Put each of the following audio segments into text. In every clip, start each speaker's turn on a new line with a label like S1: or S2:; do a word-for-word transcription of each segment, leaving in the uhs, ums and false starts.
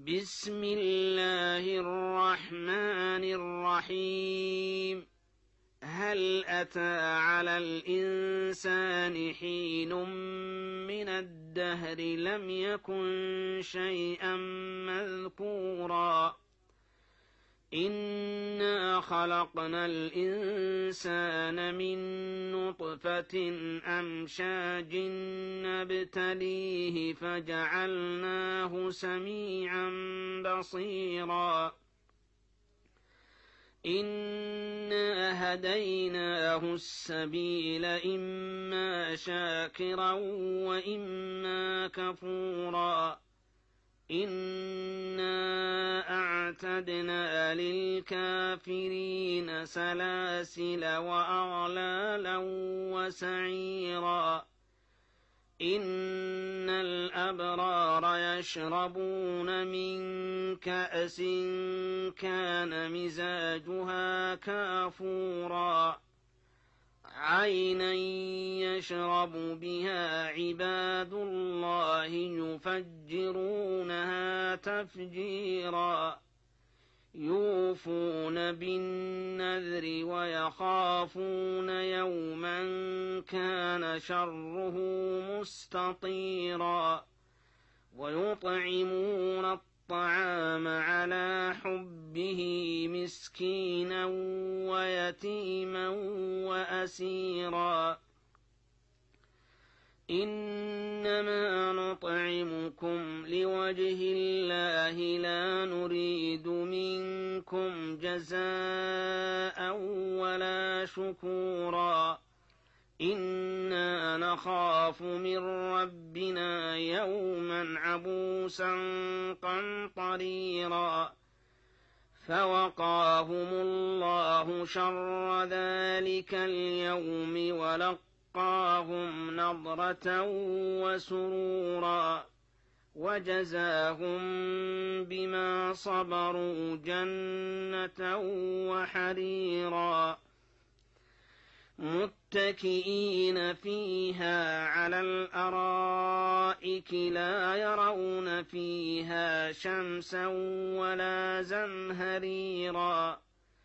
S1: بسم الله الرحمن الرحيم. هل أتى على الإنسان حين من الدهر لم يكن شيئا مذكورا إنا خلقنا الإنسان من نطفة أمشاج نبتليه فجعلناه سميعا بصيرا إنا هديناه السبيل إما شاكرا وإما كفورا إنا أعتدنا للكافرين سلاسل وأغلالا وسعيرا إن الأبرار يشربون من كأس كان مزاجها كافورا عينا يشرب بها عباد الله يفجرونها تفجيرا يوفون بالنذر ويخافون يوما كان شره مستطيرا ويطعمون الطعام على حبه مسكينا ويتيما وأسيرا إنما نطعمكم لوجه الله لا نريد منكم جزاء ولا شكورا إنا نخاف من ربنا يوما عبوسا قمطريرا فوقاهم الله شر ذلك اليوم ولقاهم نضرة وسرورا وجزاهم بما صبروا جنة وحريرا متكئين فيها على الأرائك لا يرون فيها شمسا ولا زمهريرا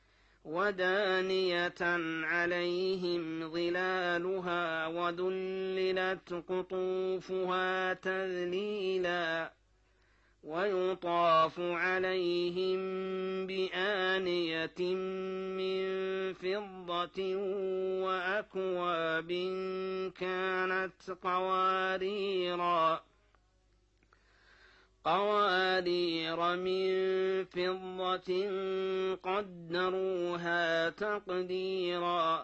S1: ودانية عليهم ظلالها وذللت قطوفها تذليلا ويطاف عليهم بآنية من فضة وأكواب كانت قواريرا قوارير من فضة قدروها تقديرا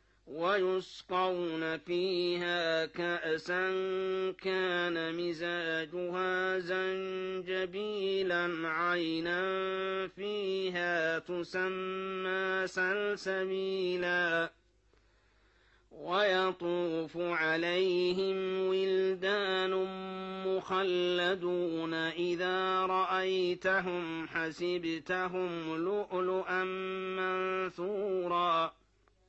S1: ويسقون فيها كأسا كان مزاجها زنجبيلا عينا فيها تسمى سلسبيلا ويطوف عليهم ولدان مخلدون إذا رأيتهم حسبتهم لؤلؤا منثورا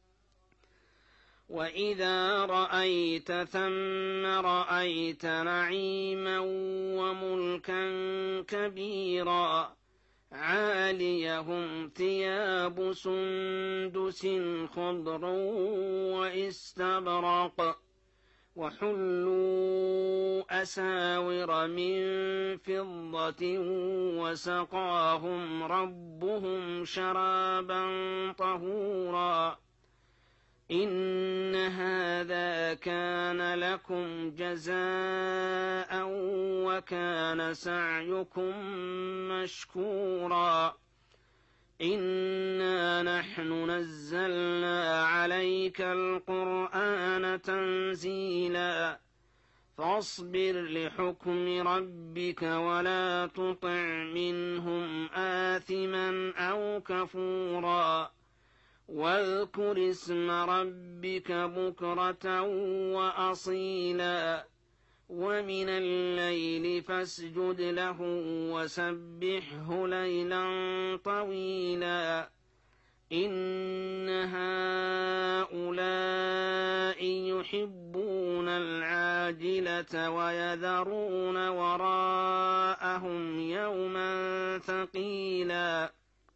S1: وإذا رأيت ثم رأيت نعيما وملكا كبيرا عاليهم ثياب سندس خضر واستبرق وحلوا أساور من فضة وسقاهم ربهم شرابا طهورا إن هذا كان لكم جزاء وكان سعيكم مشكورا إنا نحن نزلنا عليك القرآن تنزيلا فاصبر لحكم ربك ولا تطع منهم آثما أو كفورا واذكر اسم ربك بكرة وأصيلا ومن الليل فاسجد له وسبحه ليلا طويلا إن هؤلاء يحبون العاجلة ويذرون وراءهم يوما ثقيلا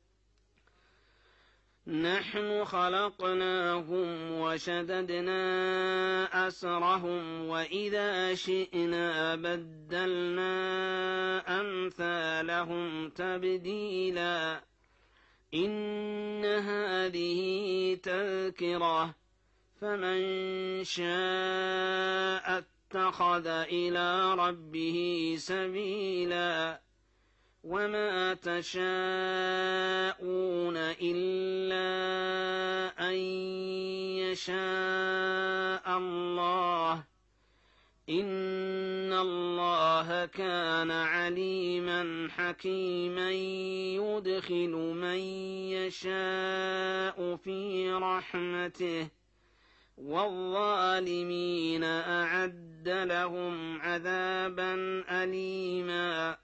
S1: نحن خلقناهم وشددنا أسرهم وإذا شئنا بدلنا أمثالهم تبديلا إن هذه تذكرة فمن شاء اتخذ إلى ربه سبيلا وما تشاءون إلا أن يشاء الله إن الله كان عليما حكيما يدخل من يشاء في رحمته والظالمين أعد لهم عذابا أليما